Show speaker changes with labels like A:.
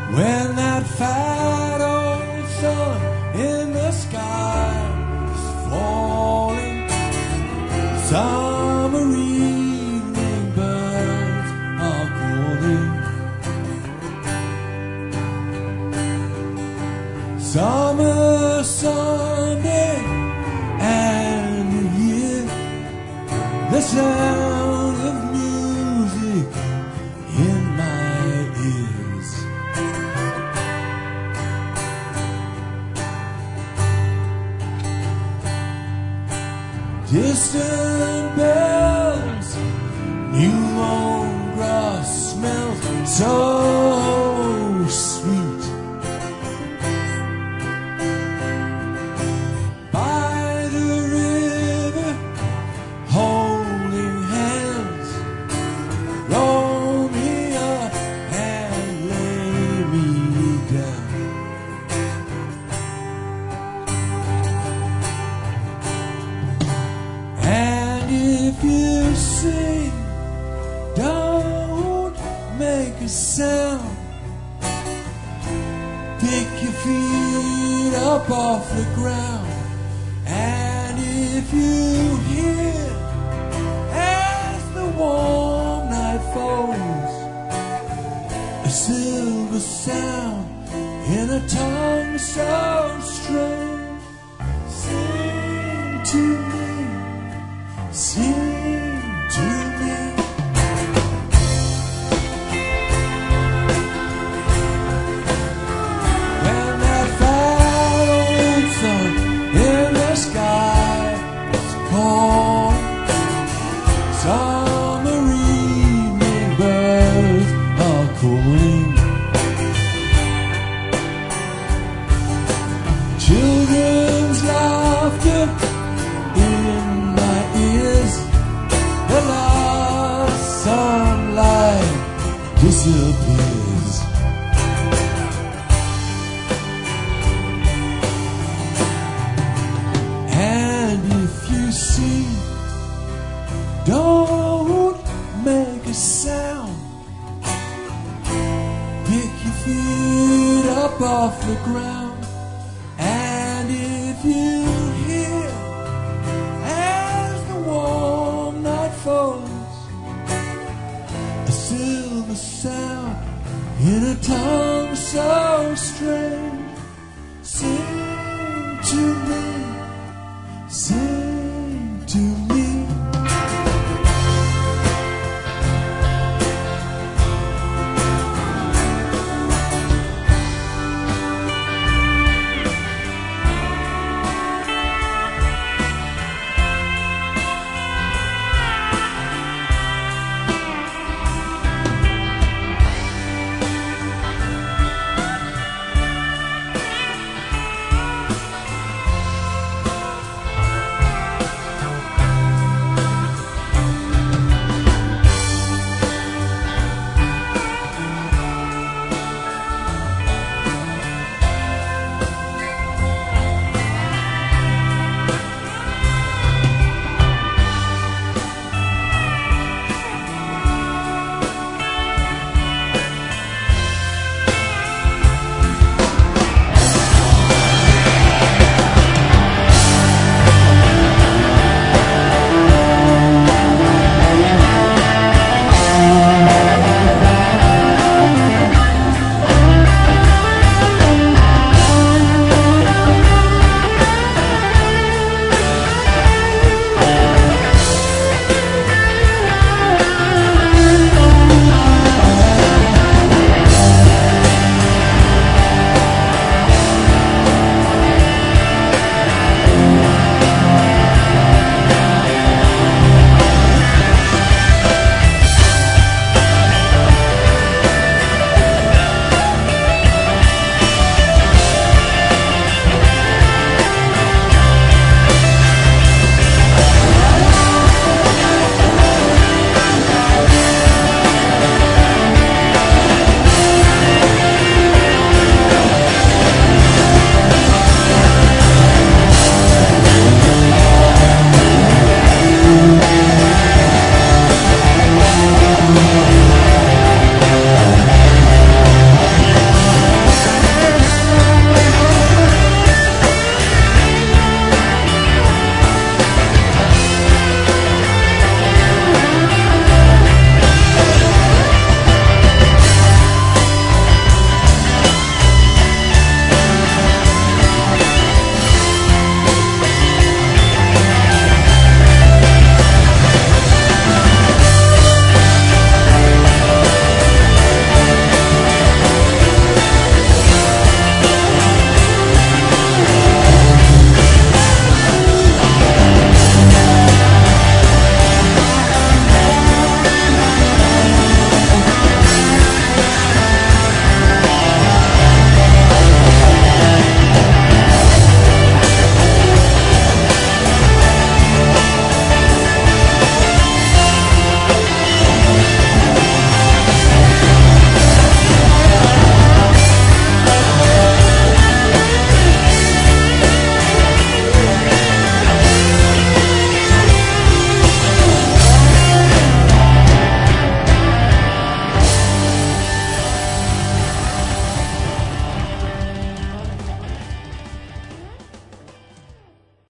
A: When that fat old sun in the sky is falling, summer evening birds are calling. Summer Sunday and you hear the sound of music in my ears. Distant bells, new mown grass smells so sweet. By the river, holding hands, roll me up and lay me down. And if you sing, don't make a sound. Pick your feet up off the ground. And if you hear, as the warm night falls, a silver sound in a tongue so strange, sing to me, sing to me. When that fat old sun in the sky is cold, summer evening birds are calling. Children's laughter in my ears, the last sunlight disappears. And if you see, don't make a sound. Pick your feet up off the ground. And if you hear, as the warm night falls, a silver sound in a tongue so strange,